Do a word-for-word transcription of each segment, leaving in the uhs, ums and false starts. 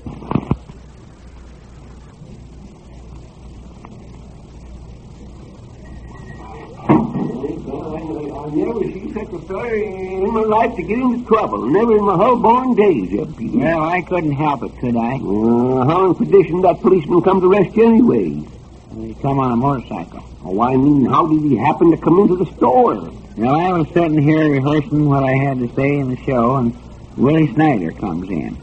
I never see such a fella in my life to get into trouble. Never in my whole born days, Eb Peters. Well, I couldn't help it, could I? Uh, how in perdition that policeman come to arrest you anyway? He come on a motorcycle. Oh, I mean, how did he happen to come into the store? Well, I was sitting here rehearsing what I had to say in the show, and Willie Snyder comes in.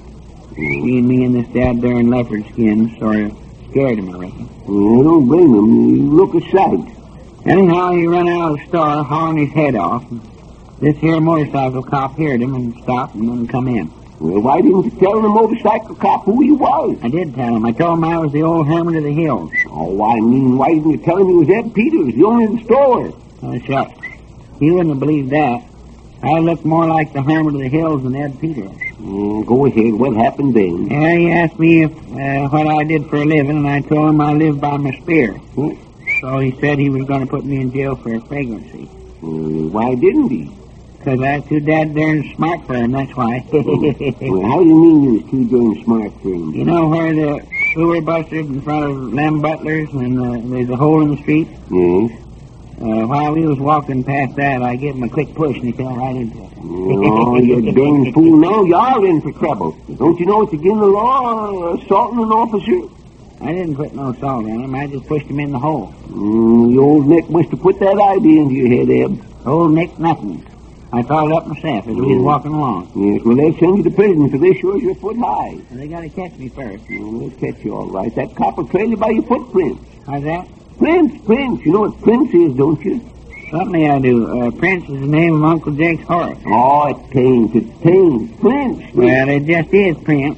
He and me in this dad darn leopard skin sort of scared him, I reckon. Well, I don't blame him. You look a sight. Anyhow, he run out of the store, hauling his head off. This here motorcycle cop heard him and stopped and didn't come in. Well, why didn't you tell the motorcycle cop who he was? I did tell him. I told him I was the old hermit of the hills. Oh, I mean, why didn't you tell him he was Ed Peters, the owner of the store? Oh, shucks. He wouldn't have believed that. I looked more like the hermit of the hills than Ed Peters. Mm, go ahead. What happened then? Yeah, he asked me if uh, what I did for a living, and I told him I lived by my spear. Hmm? So he said he was going to put me in jail for fragrancy. Mm, why didn't he? Because I was too dad darn smart for him, that's why. Well, how do you mean you was too darn smart for him? You know where the sewer busted in front of Lem Butler's and uh, there's a hole in the street? Yes. Uh, while we was walking past that, I gave him a quick push and he fell right into it. Oh, you darn fool. Now you are in for trouble. Don't you know it's against the law, uh, assaulting an officer? I didn't put no salt on him. I just pushed him in the hole. Mm, the old Nick must have put that idea into your head, Eb. Old Nick, nothing. I thought it up myself as we was walking along. Yes, well, they'll send you to prison for this sure as you're foot high. And they got to catch me first. Well, they'll catch you all right. That cop will trail you by your footprints. How's that? Prince, Prince. You know what Prince is, don't you? Certainly I do. Uh, Prince is the name of Uncle Jake's horse. Oh, it taints, it taints. Prince. Well, it just is Prince.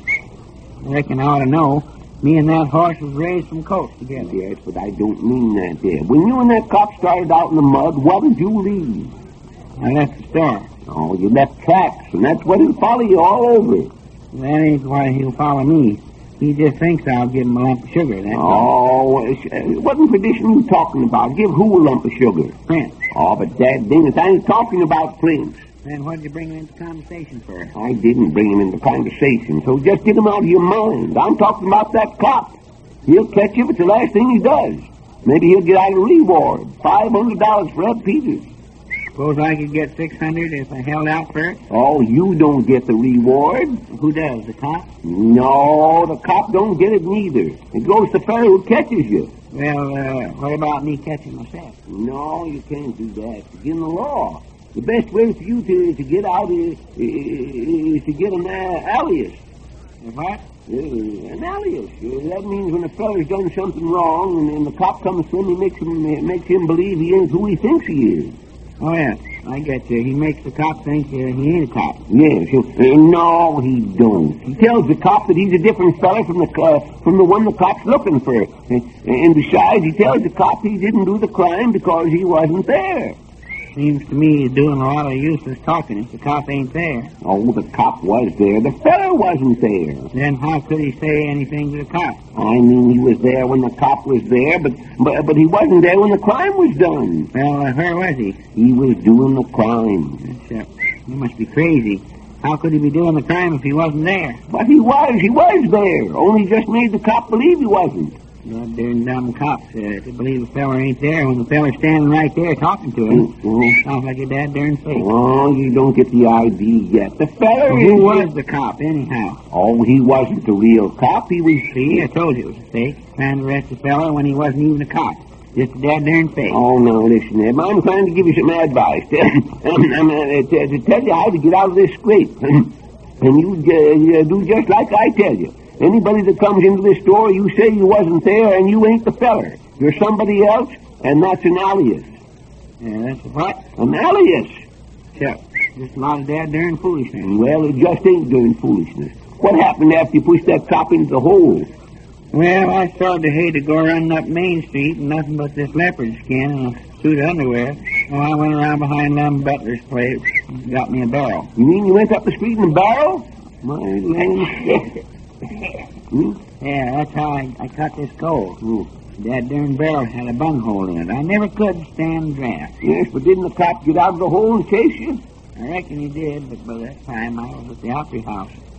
I reckon I ought to know. Me and that horse was raised from colts together. Yes, but I don't mean that there. When you and that cop started out in the mud, what did you leave? I left the store. Oh, you left tracks, and that's what he'll follow you all over. That ain't why he'll follow me. He just thinks I'll give him a lump of sugar, that's all. Oh, uh, what in tradition you talking about? Give who a lump of sugar? Prince. Oh, but dad dang it, I ain't talking about Prince. Then what'd you bring him into conversation for? I didn't bring him into conversation, so just get him out of your mind. I'm talking about that cop. He'll catch you if it's the last thing he does. Maybe he'll get out a reward. Five hundred dollars for Ed Peters. Suppose I could get six hundred if I held out for it? Oh, you don't get the reward. Who does, the cop? No, the cop don't get it neither. It goes to the fellow who catches you. Well, uh, what about me catching myself? No, you can't do that. It's against the law. The best way for you to, to get out is, is to get an uh, alias. A what? Uh, an alias. Uh, that means when a feller's done something wrong and, and the cop comes to him, he makes him, makes him believe he ain't who he thinks he is. Oh, yeah, I get you. He makes the cop think uh, he ain't a cop. Yes. Uh, no, he don't. He tells the cop that he's a different fella from the uh, from the one the cop's looking for. Uh, and besides, he tells the cop he didn't do the crime because he wasn't there. Seems to me he's doing a lot of useless talking if the cop ain't there. Oh, the cop was there. The fella wasn't there. Then how could he say anything to the cop? I mean, he was there when the cop was there, but but, but he wasn't there when the crime was done. Well, uh, where was he? He was doing the crime. That's, uh, he must be crazy. How could he be doing the crime if he wasn't there? But he was. He was there. Only just made the cop believe he wasn't. God darn dumb cops uh, to believe the feller ain't there when the feller's standing right there talking to him. Mm-hmm. Sounds like a dad darn fake. Oh, you don't get the idea yet. The feller well, is... Who was the cop, anyhow? Oh, he wasn't the real cop. He was... See, I told you it was a fake. Trying to arrest the feller when he wasn't even a cop. Just a dad darn fake. Oh, now, listen, Eb. I'm trying to give you some advice. I'm, I'm, uh, to, to tell you how to get out of this scrape. And you uh, do just like I tell you. Anybody that comes into this store, you say you wasn't there, and you ain't the feller. You're somebody else, and that's an alias. Yeah, that's a what? An alias. Sure. Just a lot of dad darn foolishness. Well, it just ain't darn foolishness. What happened after you pushed that cop into the hole? Well, I started to hate to go running up Main Street and nothing but this leopard skin and a suit of underwear. So I went around behind Lem Butler's place and got me a barrel. You mean you went up the street in a barrel? My land. Hmm? Yeah, that's how I, I caught this cold. Hmm. That darn barrel had a bunghole in it. I never could stand draft. Yes, but didn't the cop get out of the hole and chase you? I reckon he did, but by that time I was at the Opry House.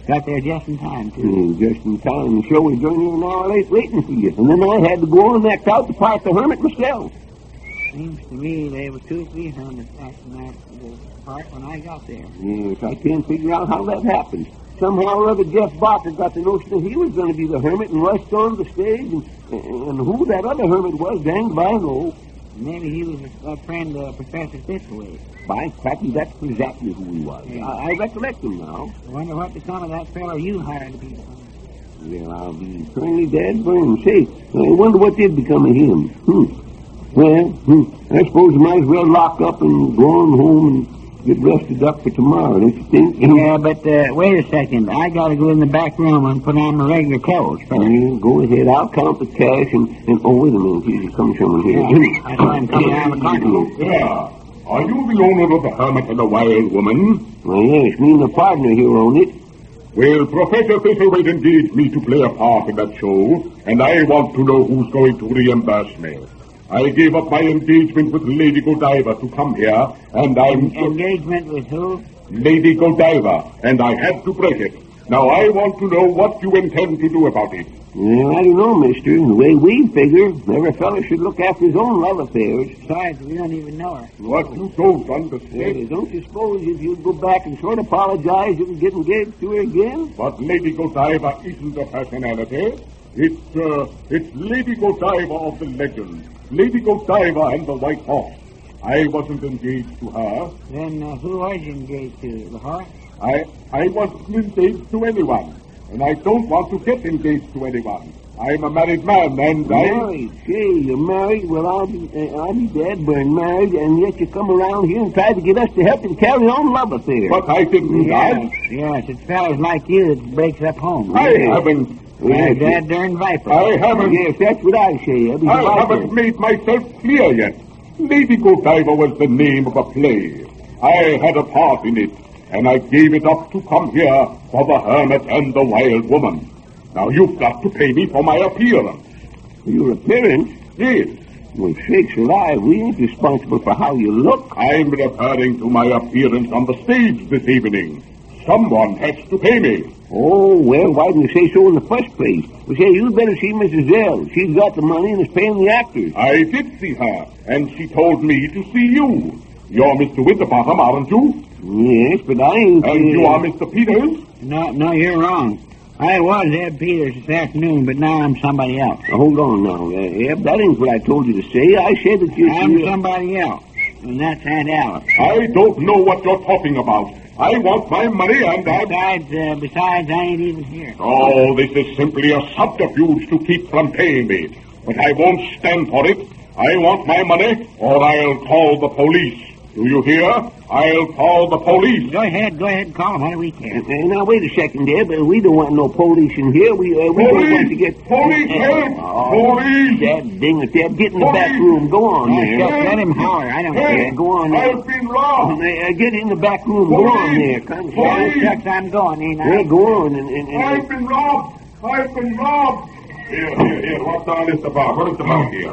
Got there just in time, too. Yeah, just in time. The show was during here an hour late waiting for you. And then I had to go on and act out the part of the hermit myself. Seems to me there were two or three hermits acting that the part when I got there. Yes, I can't figure out how that happened. Somehow or other, Jeff Barker got the notion that he was going to be the hermit and rushed on the stage, and, and who that other hermit was, danged by no. Maybe he was a, a friend of Professor Thistleway. By cracky, that's exactly who he was. Yeah. I, I recollect him now. I wonder what become of that fellow you hired to be the hermit. Well, I'll be eternally dead burning. Say, I wonder what did become of him. Hmm. Well, hmm, I suppose I might as well lock up and go on home and get rested up for tomorrow, don't you think? Yeah, but uh, wait a second. I got to go in the back room and put on my regular clothes first. Yeah, go ahead. I'll count the cash and... and oh, wait a minute. Here comes someone here. Yeah, I saw him coming down the corridor. Yeah. Are you the owner of the Hermit and the Wild Woman? Well, yes, me and the partner here own it. Well, Professor Thistleway engaged me to play a part in that show, and I want to know who's going to reimburse me. I gave up my engagement with Lady Godiva to come here, and I'm... Engagement with who? Lady Godiva, and I had to break it. Now, I want to know what you intend to do about it. Well, I don't know, mister. The way we figure, every fellow should look after his own love affairs. Besides, we don't even know her. What you don't understand... Well, don't you suppose if you'd go back and sort of apologize, you could get engaged to her again? But Lady Godiva isn't a personality. It's, uh, it's Lady Godiva of the legend. Lady Godiva and the White Horse. I wasn't engaged to her. Then uh, who was you engaged to? The horse? I I wasn't engaged to anyone, and I don't want to get engaged to anyone. I'm a married man, and I... Married? Say, you're married? Well, I'll be, uh, I'll be dead burn married, and yet you come around here and try to get us to help you carry on love affairs. But I didn't, Yes, yes, it's fellows like you that breaks up homes. I Yes. haven't... Well, that darn viper. I haven't... Yes, that's what I say. I'll be I viper. haven't made myself clear yet. Lady Godiva was the name of a play. I had a part in it, and I gave it up to come here for the Hermit and the Wild Woman. Now, you've got to pay me for my appearance. Your appearance? Yes, Well, sakes alive, we ain't responsible for how you look. I'm referring to my appearance on the stage this evening. Someone has to pay me. Oh, well, why didn't you say so in the first place? Well, say, you'd better see Missus Zell. She's got the money and is paying the actors. I did see her, and she told me to see you. You're Mister Winterbottom, aren't you? Yes, but I ain't... And uh, you are Mister Peters? No, no, you're wrong. I was Ed Peters this afternoon, but now I'm somebody else. Now, hold on now, uh, Eb. That ain't what I told you to say. I said that you... I'm you- somebody else, and that's Aunt Alice. I don't know what you're talking about. I want my money, and I... Besides, uh, besides, I ain't even here. Oh, this is simply a subterfuge to keep from paying me. But I won't stand for it. I want my money, or I'll call the police. Do you hear? I'll call the police. Go ahead, go ahead and call him. What do we care? Uh, uh, now, wait a second, Eb. Uh, we don't want no police in here. We, uh, we don't want to Police! get... Police, help! Police! Dad, ding it, Dad. Get in the Police! back room. Go on Yeah, there. sure, let him holler. I don't Hey, care. Go on there. I've been robbed! Uh, get in the back room. Go on there. Come Police! on. Shucks, I'm going, ain't I? Yeah, go on. And, and, and, I've been robbed! I've been robbed! Here, here, here. What's all this about? What is it about here?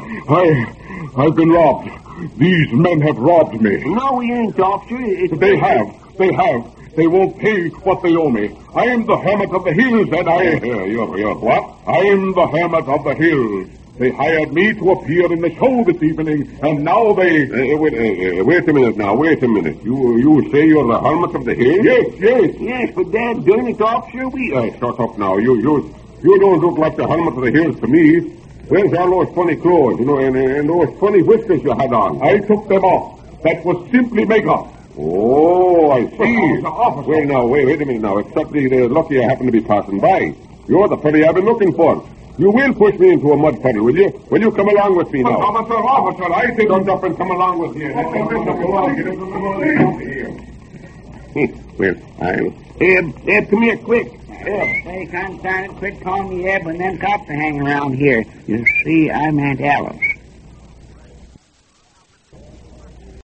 I, I've been robbed. These men have robbed me. No, we ain't, officer. It's They have. They have. They won't pay what they owe me. I am the Hermit of the Hills, and I... Here, you're, you're what? I am the Hermit of the Hills. They hired me to appear in the show this evening, and now they... Uh, wait, uh, uh, wait a minute now. Wait a minute. You you say you're the Hermit of the Hills? Yes, yes. Yes, but Dad, darn it, officer, we... Uh, shut up now. You you you don't look like the Hermit of the Hills to me. Where's all those funny clothes, you know, and, and those funny whiskers you had on? I took them off. That was simply makeup. Oh, I see. Officer, officer. Wait now, wait, wait a minute now. It's simply uh, lucky I happen to be passing by. You're the fellow I've been looking for. You will push me into a mud puddle, will you? Will you come along with me But, now? officer, officer, I think... Don't up and come along with me. Let's go along. Get us here. Well, I'll... Eb, Eb, come here, quick. Eb. Say, confound it, quit calling me Eb when them cops are hanging around here. You see, I'm Aunt Alice.